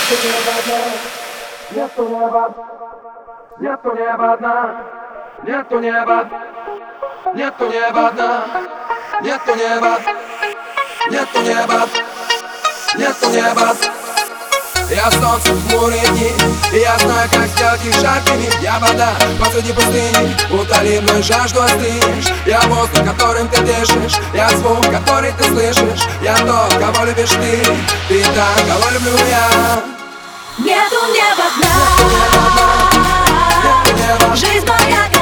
Нету неба, нету неба дна, нету неба, нету неба дна, нету неба, нету неба, нету неба. Я солнце в хмурые дни, и я знаю, как сделать их жаркими. Я вода посреди пустыни, утоли мою жажду, остынешь. Я воздух, которым ты дышишь, я звук, который ты слышишь. Я тот, кого любишь ты та, кого люблю я. Нету неба дна, жизнь моя.